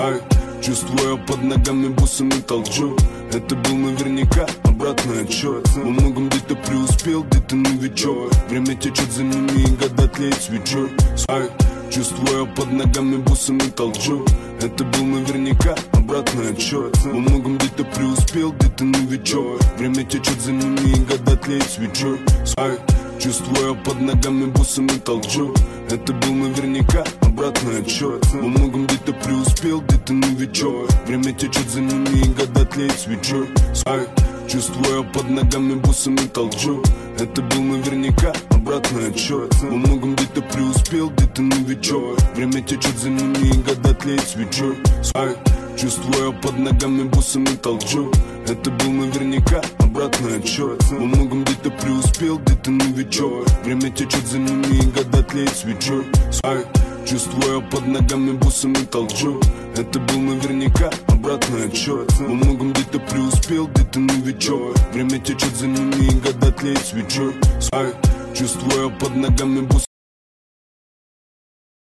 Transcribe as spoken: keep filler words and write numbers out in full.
Ай, чувствуя под ногами бусами толчок. Это был наверняка обратный отчет. Во многом где-то преуспел, где-то новичок. Время течет за ними и года тлеет свечой. Ай, чувствуя под ногами бусами толчок. Это был наверняка обратный отчет. Во многом где-то преуспел, где-то новичок. Время течет за ними и года тлеет свечой. Ай, чувствуя под ногами бусами толчок. Это был наверняка обратный отчет. Во многом где-то преуспел, где-то новичок. Время течет за ними и года тлеет свечой. Ай, чувствуя под ногами бусами толчок. Это был наверняка обратный отчет. Во многом где-то преуспел, где-то новичок. Время течет за ними и года тлеет свечой. Ай, чувствуя под ногами бусами толчок. Это был наверняка обратный отчет. Во многом где-то преуспел, где-то новичок. Время течет за ними и года тлеет свечой. Ай, чувствуя под ногами бусами толчок. Это был наверняка обратный отчет. Во многом где-то преуспел, где-то новичок. Время течет за ними и года тлеет свечой. Ай, чувствуя под ногами бусами